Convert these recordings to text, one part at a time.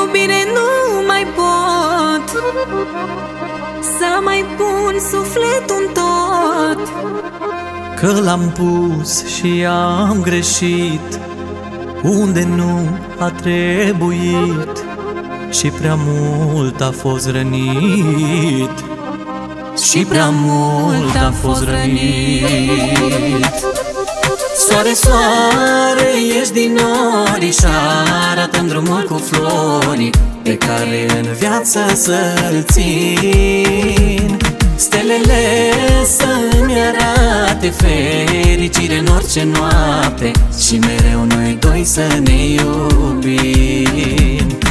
iubire nu mai pot să mai pun sufletul în tot. Că l-am pus și am greșit unde nu a trebuit și prea mult a fost rănit, și prea mult a fost rănit. Soare, soare, ești din nori și arată-mi drumul cu flori pe care în viață să-l țin. Stelele să-mi arate fericire în orice noapte și mereu noi doi să ne iubim.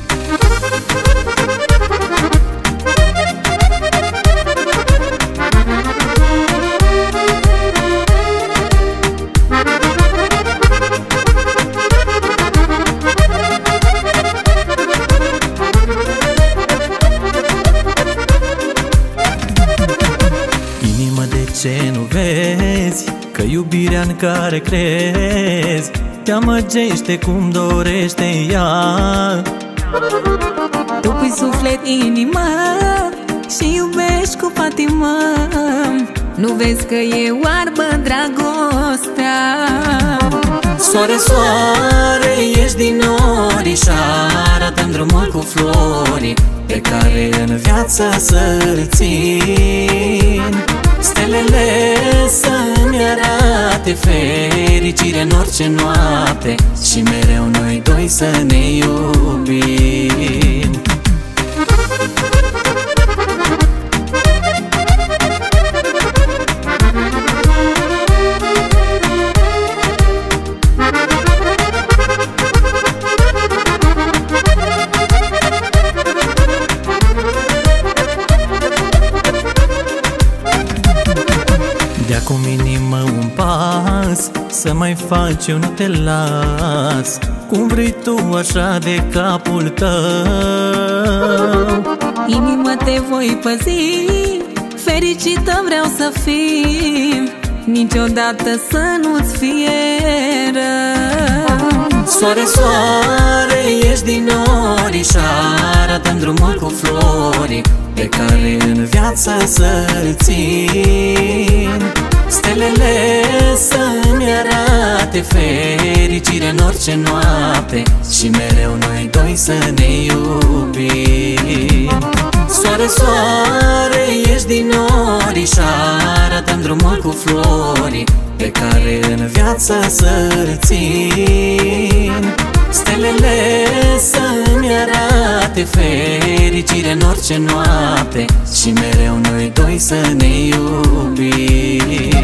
Ce nu vezi că iubirea în care crezi te amăgește cum dorește ea? Tu pui suflet, inimă și iubești cu patimă. Nu vezi că e oarbă dragostea? Soare, soare, ești din nori și arată-mi drumul cu flori pe care în viață să-l țin. Stelele să-mi arate fericire în orice noapte și mereu noi doi să ne iubim. De acum inimă un pas, să mai faci, eu nu te las. Cum vrei tu, așa de capul tău. Inimă, te voi păzi, fericită vreau să fim, niciodată să nu-ți fie rău. Soare, soare, ești din nori și arată-mi drumul cu flori pe care în viață să-l țin. Stelele să-mi arate fericire în orice noapte și mereu noi doi să ne iubim. Soare, soare, ești din nori și arată-mi drumul cu flori pe care în viață să-l țin. Stelele să-mi arate fericire în orice noapte și mereu noi doi să ne iubim.